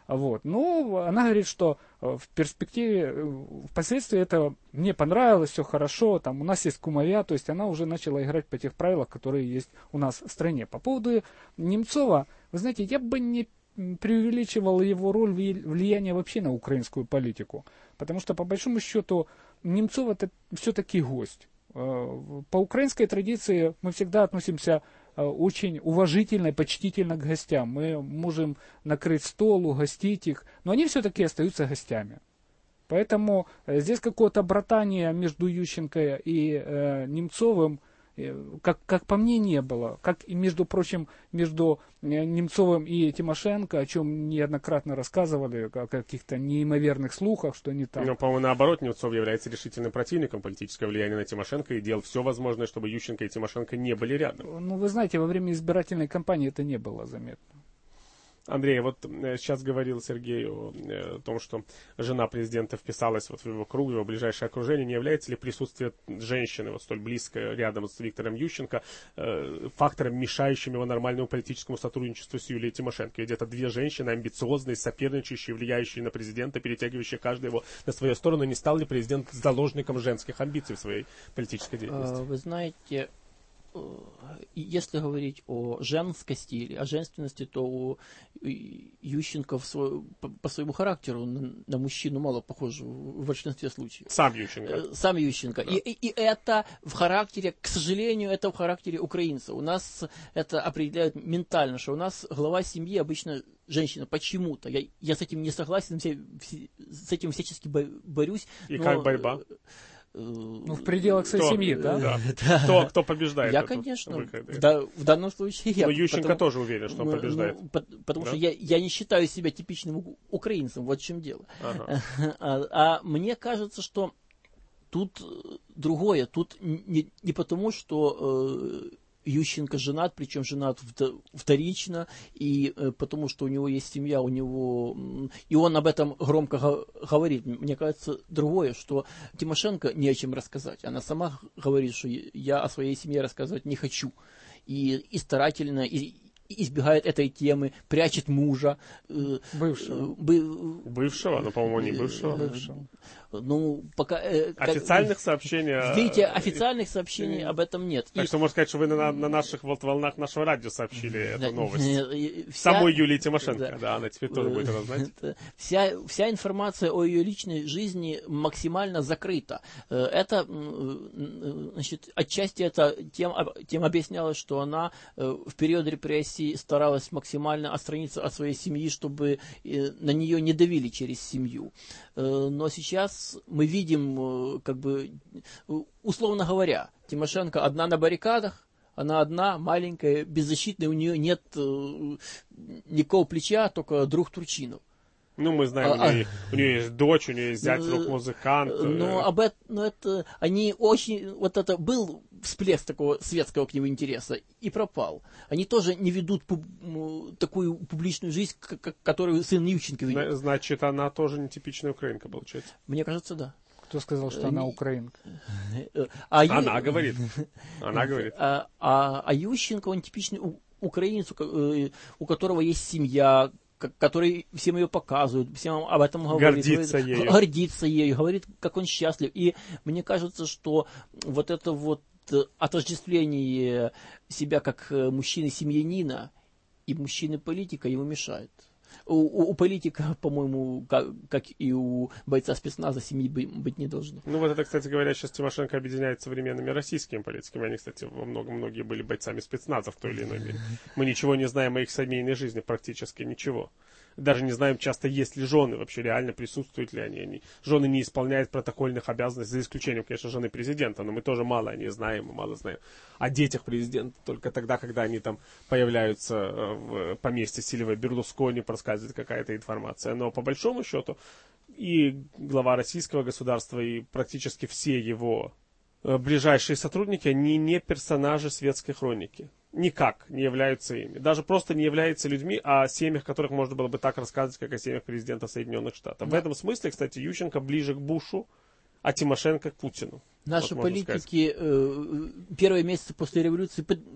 Вот. Ну, она говорит, что в перспективе, впоследствии это мне понравилось, все хорошо, там у нас есть кумовья, то есть она уже начала играть по тех правилах, которые есть у нас в стране. По поводу Немцова, вы знаете, я бы не преувеличивал его роль, влияние вообще на украинскую политику, потому что по большому счету Немцов это все-таки гость. По украинской традиции мы всегда относимся очень уважительно и почтительно к гостям. Мы можем накрыть стол, угостить их, но они все-таки остаются гостями. Поэтому здесь какое-то братание между Ющенко и Немцовым, как по мне, не было. Как и, между прочим, между Немцовым и Тимошенко, о чем неоднократно рассказывали, о каких-то неимоверных слухах, что они там... Но, по-моему, наоборот, Немцов является решительным противником политического влияния на Тимошенко и делал все возможное, чтобы Ющенко и Тимошенко не были рядом. Ну, вы знаете, во время избирательной кампании это не было заметно. Андрей, вот сейчас говорил Сергей о том, что жена президента вписалась вот в его круг, в его ближайшее окружение. Не является ли присутствие женщины, вот столь близко рядом с Виктором Ющенко, фактором, мешающим его нормальному политическому сотрудничеству с Юлией Тимошенко? Ведь это две женщины, амбициозные, соперничающие, влияющие на президента, перетягивающие каждый его на свою сторону. Не стал ли президент заложником женских амбиций в своей политической деятельности? Вы знаете, если говорить о женскости или о женственности, то у Ющенко по своему характеру на мужчину мало похож в большинстве случаев. Сам Ющенко. Сам Ющенко. Да. И это в характере, к сожалению, это в характере украинцев. У нас это определяет ментально, что у нас глава семьи обычно женщина. Почему-то. Я с этим не согласен, с этим всячески борюсь. И как борьба? Ну, в пределах своей семьи, да? Да. Кто побеждает? Я, конечно, в данном случае я. Но Ющенко тоже уверен, что он побеждает. Потому что я не считаю себя типичным украинцем, вот в чем дело. А мне кажется, что тут другое. Тут не потому, что Ющенко женат, причем женат вторично, и потому что у него есть семья, и он об этом громко говорит. Мне кажется, другое, что Тимошенко не о чем рассказать. Она сама говорит, что я о своей семье рассказывать не хочу. И старательно избегает этой темы, прячет мужа. Бывшего. Бывшего? Ну, по-моему, не бывшего. Бывшего. Ну, пока... Официальных сообщений... Видите, официальных сообщений об этом нет. Так что, можно сказать, что вы на наших волнах нашего радио сообщили эту новость. Самой Юлии Тимошенко. Да, она теперь тоже будет это знать. Вся информация о ее личной жизни максимально закрыта. Это, значит, отчасти это тем объяснялось, что она в период репрессий старалась максимально отстраниться от своей семьи, чтобы на нее не давили через семью. Но сейчас мы видим, как бы, условно говоря, Тимошенко одна на баррикадах, она одна, маленькая, беззащитная, у нее нет никакого плеча, только друг Турчинов. Ну, мы знаем, у нее есть дочь, у нее есть зять, рок-музыкант. Но это они очень... Вот это был всплеск такого светского к нему интереса и пропал. Они тоже не ведут такую публичную жизнь, которую сын Ющенко ведет. Значит, она тоже нетипичная украинка, получается? Мне кажется, да. Кто сказал, что она украинка? Она говорит. Она говорит. А Ющенко, он типичный украинец, у которого есть семья, который всем ее показывает, всем об этом говорит. Гордится ею, говорит, как он счастлив. И мне кажется, что вот это вот отождествление себя как мужчины-семьянина и мужчины-политика ему мешает. У политика, по-моему, как и у бойца спецназа, семьи быть не должно. Ну вот это, кстати говоря, сейчас Тимошенко объединяет современными российскими политиками. Они, кстати, многие были бойцами спецназа в той или иной мере. Мы ничего не знаем о их семейной жизни, практически ничего. Даже не знаем часто, есть ли жены, вообще реально присутствуют ли они. Жены не исполняют протокольных обязанностей, за исключением, конечно, жены президента, но мы тоже мало о ней знаем, мы мало знаем о детях президента. Только тогда, когда они там появляются в поместье Сильвио Берлускони, проскальзывает какая-то информация. Но по большому счету и глава российского государства, и практически все его ближайшие сотрудники, они не персонажи светской хроники. Никак не являются ими. Даже просто не являются людьми, о семьях, которых можно было бы так рассказывать, как о семьях президента Соединенных Штатов. Да. В этом смысле, кстати, Ющенко ближе к Бушу, а Тимошенко к Путину. Наши политики первые месяцы после революции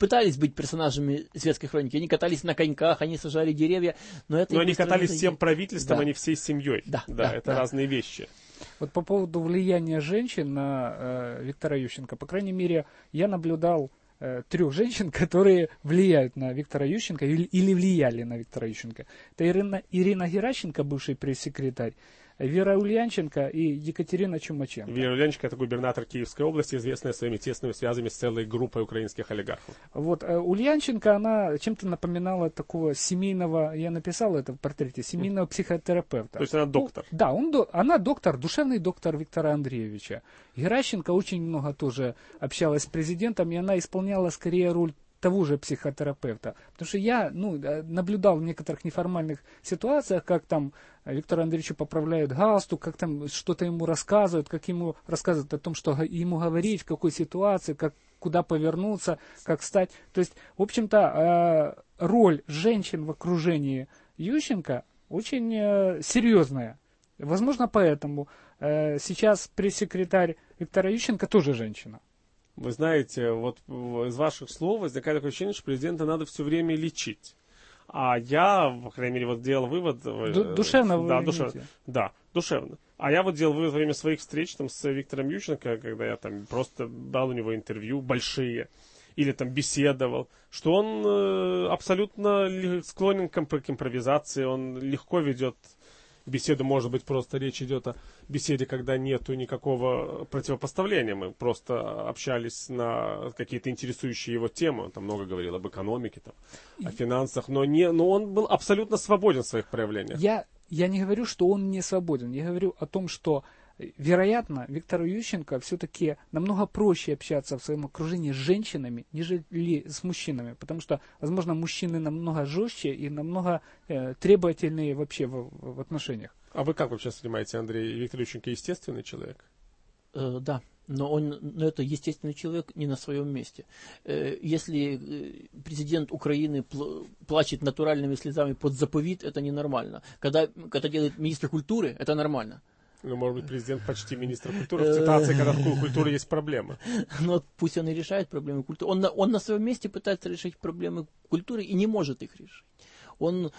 пытались быть персонажами светской хроники. Они катались на коньках, они сажали деревья. Но они катались всем правительством, да. а не всей семьей. Да, это разные вещи. Вот по поводу влияния женщин на Виктора Ющенко, по крайней мере, я наблюдал 3 женщин, которые влияют на Виктора Ющенко или влияли на Виктора Ющенко. Это Ирина Геращенко, бывший пресс-секретарь, Вера Ульянченко и Екатерина Чумаченко. Вера Ульянченко — это губернатор Киевской области, известная своими тесными связями с целой группой украинских олигархов. Вот, Ульянченко, она чем-то напоминала такого семейного, я написал это в портрете, семейного психотерапевта. То есть она доктор? Да, она доктор, душевный доктор Виктора Андреевича. Геращенко очень много тоже общалась с президентом, и она исполняла скорее роль того же психотерапевта. Потому что я наблюдал в некоторых неформальных ситуациях, как там Виктору Андреевичу поправляют галстук, как там что-то ему рассказывают, как ему рассказывают о том, что ему говорить, в какой ситуации, куда повернуться, как стать. То есть, в общем-то, роль женщин в окружении Ющенко очень серьезная. Возможно, поэтому сейчас пресс-секретарь Виктора Ющенко тоже женщина. Вы знаете, вот из ваших слов возникает такое ощущение, что президента надо все время лечить. А я, по крайней мере, вот делал вывод... Душевно да, душевно. Да, душевно. А я вот делал вывод во время своих встреч там, с Виктором Ющенко, когда я там просто дал у него интервью большие, или там беседовал, что он абсолютно склонен к импровизации, он легко ведет беседу, может быть, просто речь идет о беседе, когда нету никакого противопоставления. Мы просто общались на какие-то интересующие его темы. Он там много говорил об экономике, там, о финансах, но он был абсолютно свободен в своих проявлениях. Я не говорю, что он не свободен. Я говорю о том, что, вероятно, Виктору Ющенко все-таки намного проще общаться в своем окружении с женщинами, нежели с мужчинами. Потому что, возможно, мужчины намного жестче и намного требовательнее вообще в отношениях. А вы как вообще воспринимаете, Андрей? Виктор Ющенко естественный человек? Да. Но это естественный человек не на своем месте. Если президент Украины плачет натуральными слезами под заповедь, это ненормально. Когда делает министр культуры, это нормально. Ну, может быть, президент почти министр культуры в ситуации, когда в культуре есть проблемы. Ну, пусть он и решает проблемы культуры. Он на своем месте пытается решить проблемы культуры и не может их решить. Он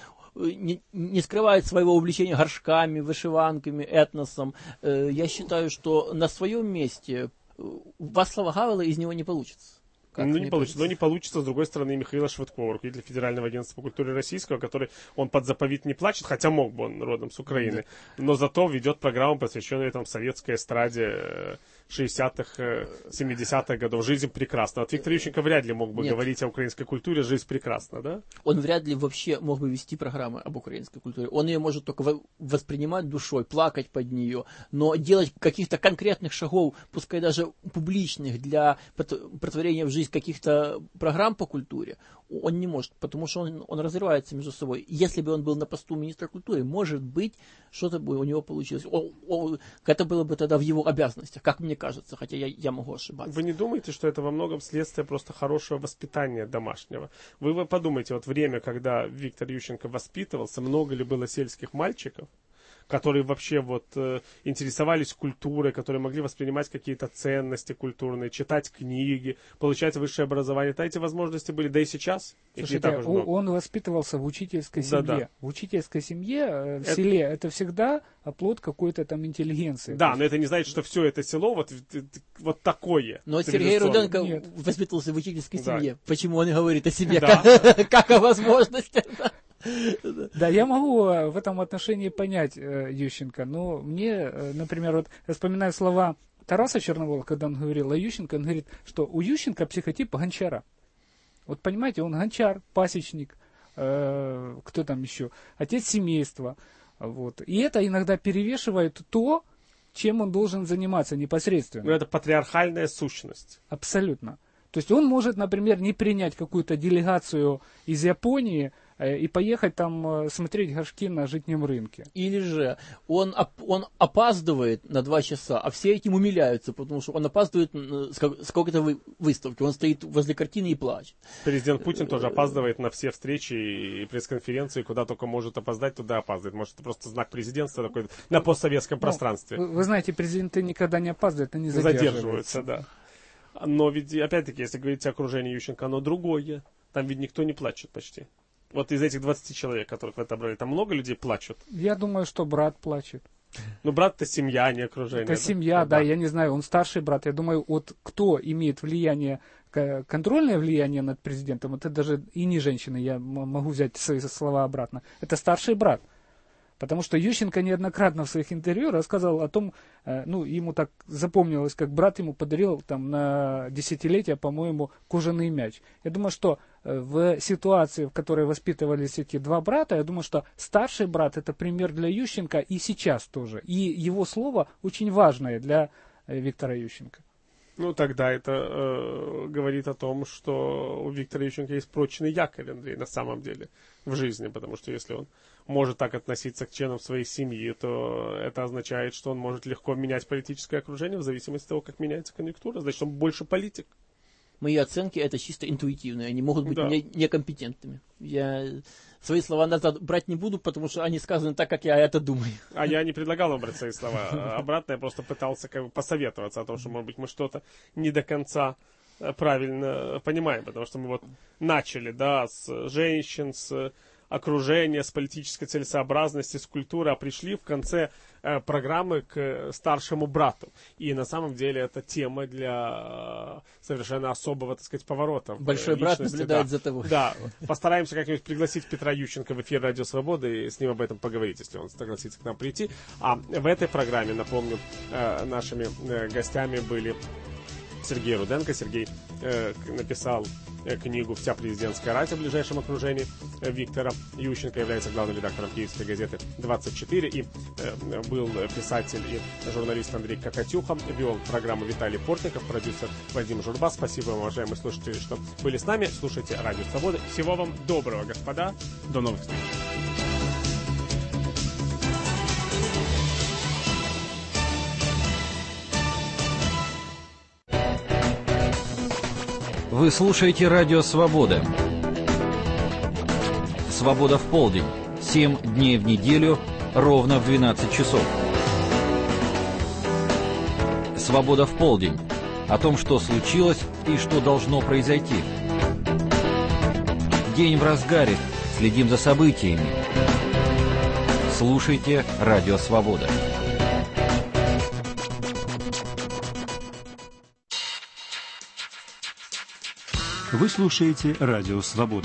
не скрывает своего увлечения горшками, вышиванками, этносом. Я считаю, что на своем месте Вацлава Гавела из него не получится. Не получится. Но не получится, с другой стороны, Михаила Швыдкова, руководителя Федерального агентства по культуре российского, который, он под заповедь не плачет, хотя мог бы, он родом с Украины, но зато ведет программу, посвященную там советской эстраде 60-х, 70-х годов. «Жизнь прекрасна». Вот Виктор Ющенко вряд ли мог бы говорить о украинской культуре «Жизнь прекрасна», да? Он вряд ли вообще мог бы вести программы об украинской культуре. Он ее может только воспринимать душой, плакать под нее, но делать каких-то конкретных шагов, пускай даже публичных, для претворения в жизнь каких-то программ по культуре, он не может, потому что он разрывается между собой. Если бы он был на посту министра культуры, может быть, что-то бы у него получилось. Это было бы тогда в его обязанностях, как мне кажется, хотя я могу ошибаться. Вы не думаете, что это во многом следствие просто хорошего воспитания домашнего? Вы подумайте, вот время, когда Виктор Ющенко воспитывался, много ли было сельских мальчиков, которые вообще вот интересовались культурой, которые могли воспринимать какие-то ценности культурные, читать книги, получать высшее образование. Эти возможности были, да и сейчас. Слушайте, он воспитывался в учительской семье. Да. В учительской семье, в селе, это всегда оплот какой-то там интеллигенции. Да, но это не значит, что все это село вот такое. Но Сергей Руденко воспитывался в учительской семье. Да. Почему он говорит о себе Да. как о возможности? Да, я могу в этом отношении понять Ющенко, но мне, например, вот я вспоминаю слова Тараса Черновола, когда он говорил о Ющенко, он говорит, что у Ющенко психотип гончара. Вот понимаете, он гончар, пасечник, кто там еще, отец семейства. Вот. И это иногда перевешивает то, чем он должен заниматься непосредственно. Ну, это патриархальная сущность. Абсолютно. То есть он может, например, не принять какую-то делегацию из Японии и поехать там смотреть горшки на житнем рынке. Или же он опаздывает на 2 часа, а все этим умиляются, потому что он опаздывает с какой-то выставки, он стоит возле картины и плачет. Президент Путин тоже опаздывает на все встречи и пресс-конференции, куда только может опоздать, туда опаздывает. Может, это просто знак президентства такой на постсоветском пространстве. Вы знаете, президенты никогда не опаздывают, они задерживаются. Да. Но ведь, опять-таки, если говорить о окружении Ющенко, оно другое. Там ведь никто не плачет почти. Вот из этих 20 человек, которых вы отобрали, там много людей плачут? Я думаю, что брат плачет. Ну, брат — это семья, а не окружение. Это семья, да, я не знаю, он старший брат. Я думаю, вот кто имеет влияние, контрольное влияние над президентом, это даже и не женщина, я могу взять свои слова обратно, это старший брат. Потому что Ющенко неоднократно в своих интервью рассказывал о том, ему так запомнилось, как брат ему подарил там на десятилетие, по-моему, кожаный мяч. Я думаю, что в ситуации, в которой воспитывались эти два брата, я думаю, что старший брат — это пример для Ющенко и сейчас тоже. И его слово очень важное для Виктора Ющенко. Ну, тогда это говорит о том, что у Виктора Ющенко есть прочный якорь, Андрей, на самом деле, в жизни. Потому что если он может так относиться к членам своей семьи, то это означает, что он может легко менять политическое окружение в зависимости от того, как меняется конъюнктура. Значит, он больше политик. Мои оценки это чисто интуитивные, они могут быть некомпетентными. Я свои слова назад брать не буду, потому что они сказаны так, как я это думаю. А я не предлагал вам брать свои слова обратно, я просто пытался как бы посоветоваться о том, что, может быть, мы что-то не до конца правильно понимаем, потому что мы вот начали, да, с женщин, с окружения, с политической целесообразности, с культуры, а пришли в конце программы к старшему брату. И на самом деле это тема для совершенно особого, так сказать, поворота. Большой брат наблюдает за тобой. Да, постараемся как-нибудь пригласить Петра Ющенко в эфир «Радио Свобода» и с ним об этом поговорить, если он согласится к нам прийти. А в этой программе, напомню, нашими гостями были Сергей Руденко. Сергей написал книгу «Вся президентская рать» о ближайшем окружении Виктора Ющенко, является главным редактором киевской газеты «24», и был писатель и журналист Андрей Кокотюха, вел программу Виталий Портников, продюсер Вадим Журба. Спасибо вам, уважаемые слушатели, что были с нами. Слушайте «Радио Свобода». Всего вам доброго, господа. До новых встреч. Вы слушаете «Радио Свобода». Свобода в полдень. 7 дней в неделю, ровно в 12 часов. Свобода в полдень. О том, что случилось и что должно произойти. День в разгаре. Следим за событиями. Слушайте «Радио Свобода». Вы слушаете «Радио Свобода».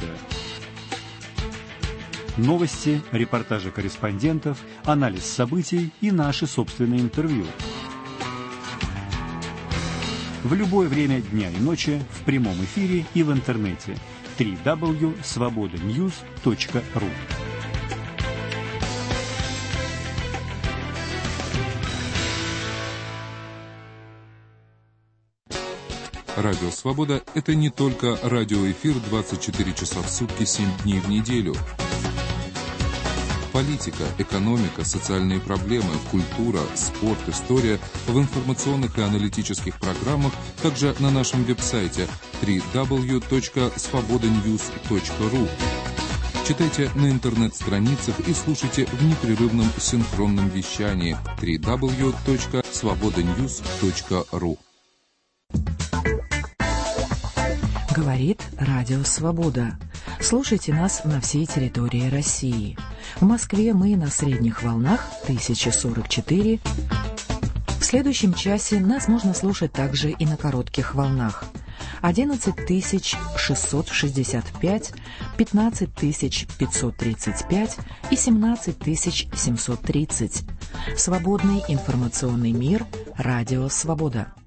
Новости, репортажи корреспондентов, анализ событий и наши собственные интервью. В любое время дня и ночи, в прямом эфире и в интернете. www.svobodanews.ru. Радио «Свобода» — это не только радиоэфир 24 часа в сутки, 7 дней в неделю. Политика, экономика, социальные проблемы, культура, спорт, история в информационных и аналитических программах, также на нашем веб-сайте www.svobodanews.ru. Читайте на интернет-страницах и слушайте в непрерывном синхронном вещании www.svobodanews.ru. Говорит Радио Свобода. Слушайте нас на всей территории России. В Москве мы на средних волнах 1044. В следующем часе нас можно слушать также и на коротких волнах. 11665, 15535 и 17730. Свободный информационный мир. Радио Свобода.